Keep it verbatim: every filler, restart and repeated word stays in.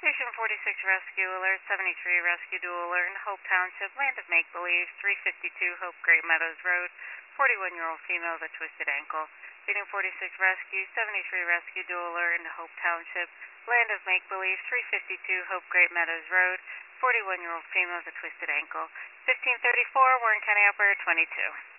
Station forty-six Rescue Alert, seventy-three Rescue Dual Alert in Hope Township, Land of Make Believe, three fifty-two Hope Great Meadows Road, forty-one-year-old female with a twisted ankle. Station forty-six Rescue, seventy-three Rescue Dual Alert in Hope Township, Land of Make Believe, three fifty-two Hope Great Meadows Road, forty-one-year-old female with a twisted ankle. fifteen thirty-four, Warren County Operator twenty-two.